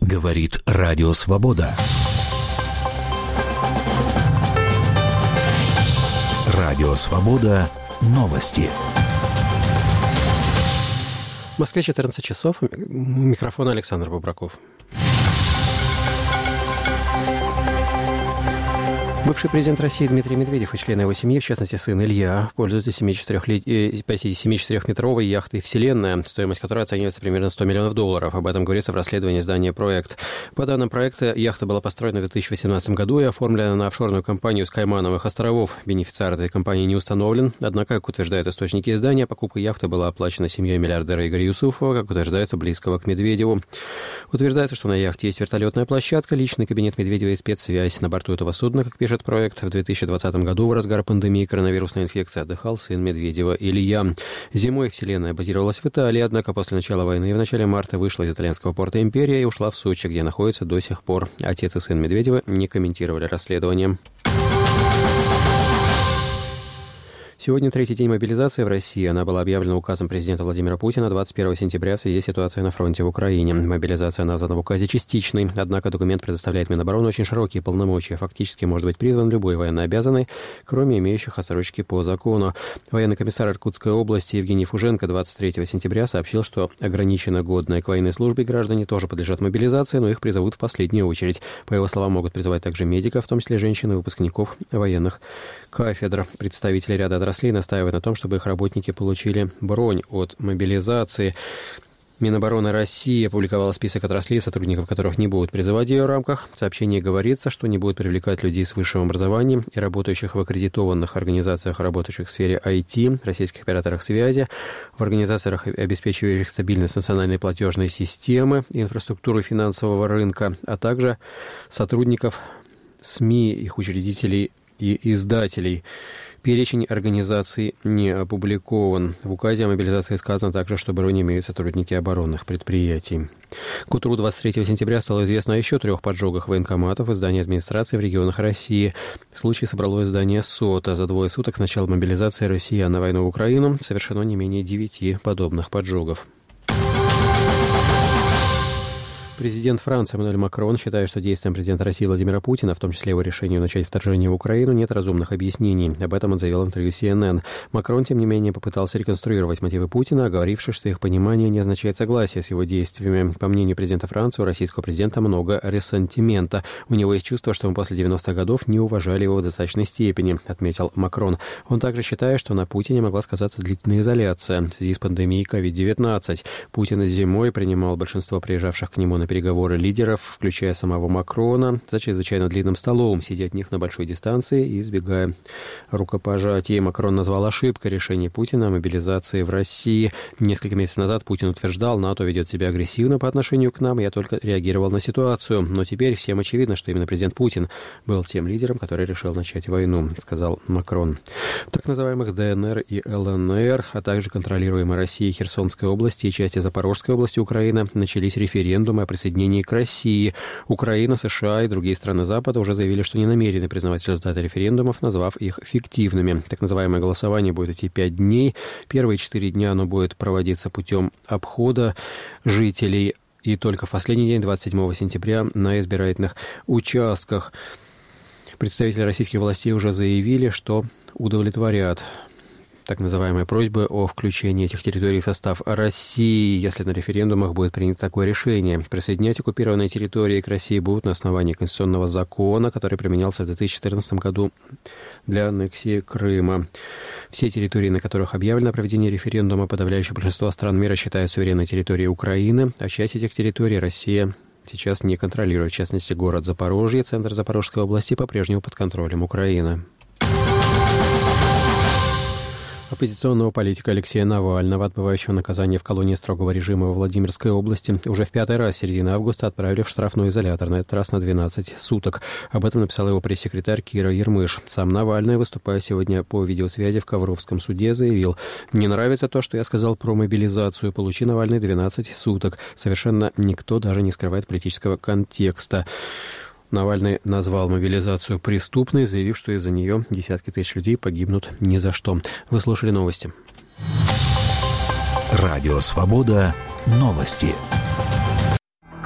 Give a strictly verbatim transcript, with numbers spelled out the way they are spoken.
Говорит Радио Свобода. Радио Свобода. Новости. В Москве четырнадцать часов. Микрофон Александр Бобраков. Бывший президент России Дмитрий Медведев и члены его семьи, в частности сын Илья, пользуются семидесятичетырёхметровой яхтой «Вселенная», стоимость которой оценивается примерно сто миллионов долларов. Об этом говорится в расследовании издания «Проект». По данным проекта, яхта была построена в две тысячи восемнадцатом году и оформлена на офшорную компанию с Каймановых островов. Бенефициар этой компании не установлен. Однако, как утверждают источники издания, покупка яхты была оплачена семьей миллиардера Игоря Юсупова, как утверждается, близкого к Медведеву. Утверждается, что на яхте есть вертолетная площадка, личный кабинет Медведева и спецсвязь. На борту этого судна, как пишет «Проект», в две тысячи двадцатом году в разгар пандемии коронавирусной инфекции отдыхал сын Медведева Илья. Зимой «Вселенная» базировалась в Италии, однако после начала войны в начале марта вышла из итальянского порта «Империя» и ушла в Сочи, где находится до сих пор. Отец и сын Медведева не комментировали расследование. Сегодня третий день мобилизации в России. Она была объявлена указом президента Владимира Путина двадцать первого сентября в связи с ситуацией на фронте в Украине. Мобилизация названа в указе частичной, однако документ предоставляет Минобороны очень широкие полномочия. Фактически может быть призван любой военнообязанный, кроме имеющих отсрочки по закону. Военный комиссар Иркутской области Евгений Фуженко двадцать третьего сентября сообщил, что ограниченно годные к военной службе граждане тоже подлежат мобилизации, но их призовут в последнюю очередь. По его словам, могут призывать также медиков, в том числе женщин и выпускников военных кафедр. Представители ряда отраслей настаивают на том, чтобы их работники получили бронь от мобилизации. Минобороны России опубликовала список отраслей, сотрудников которых не будут призывать в ее рамках. В сообщении говорится, что не будут привлекать людей с высшим образованием и работающих в аккредитованных организациях, работающих в сфере ай ти, российских операторах связи, в организациях, обеспечивающих стабильность национальной платежной системы, инфраструктуры финансового рынка, а также сотрудников СМИ, их учредителей и издателей. Перечень организаций не опубликован. В указе о мобилизации сказано также, что бронь имеют сотрудники оборонных предприятий. К утру двадцать третьего сентября стало известно о еще трех поджогах военкоматов и зданий администрации в регионах России. Случай собрало издание СОТА. За двое суток с начала мобилизации россиян на войну в Украину совершено не менее девяти подобных поджогов. Президент Франции Эммануэль Макрон считает, что действиям президента России Владимира Путина, в том числе его решению начать вторжение в Украину, нет разумных объяснений. Об этом он заявил в интервью си эн эн. Макрон, тем не менее, попытался реконструировать мотивы Путина, оговорившись, что их понимание не означает согласие с его действиями. По мнению президента Франции, у российского президента много ресентимента. У него есть чувство, что мы после девяностых годов не уважали его в достаточной степени, отметил Макрон. Он также считает, что на Путине могла сказаться длительная изоляция в связи с пандемией ковид девятнадцать. Путин зимой принимал большинство приезжавших к нему на переговоры лидеров, включая самого Макрона, за чрезвычайно длинным столом, сидя от них на большой дистанции и избегая рукопожатий. Макрон назвал ошибкой решение Путина о мобилизации в России. Несколько месяцев назад Путин утверждал, НАТО ведет себя агрессивно по отношению к нам, я только реагировал на ситуацию. Но теперь всем очевидно, что именно президент Путин был тем лидером, который решил начать войну, сказал Макрон. В так называемых дэ эн эр и эл эн эр, а также контролируемой Россией Херсонской области и части Запорожской области Украины начались референдумы о присоединении к России. Украина, США и другие страны Запада уже заявили, что не намерены признавать результаты референдумов, назвав их фиктивными. Так называемое голосование будет идти пять дней. Первые четыре дня оно будет проводиться путем обхода жителей. И только в последний день, двадцать седьмого сентября, на избирательных участках. Представители российских властей уже заявили, что удовлетворят так называемые просьбы о включении этих территорий в состав России, если на референдумах будет принято такое решение. Присоединять оккупированные территории к России будут на основании конституционного закона, который применялся в две тысячи четырнадцатом году для аннексии Крыма. Все территории, на которых объявлено проведение референдума, подавляющее большинство стран мира считают суверенной территорией Украины, а часть этих территорий Россия сейчас не контролирует. В частности, город Запорожье, центр Запорожской области, по-прежнему под контролем Украины. Оппозиционного политика Алексея Навального, отбывающего наказание в колонии строгого режима во Владимирской области, уже в пятый раз с середины августа отправили в штрафной изолятор, на этот раз на двенадцать суток. Об этом написал его пресс-секретарь Кира Ермыш. Сам Навальный, выступая сегодня по видеосвязи в Ковровском суде, заявил: «Не нравится то, что я сказал про мобилизацию. Получи, Навальный, двенадцать суток». Совершенно никто даже не скрывает политического контекста. Навальный назвал мобилизацию преступной, заявив, что из-за нее десятки тысяч людей погибнут ни за что. Вы слушали новости. Радио «Свобода». Новости.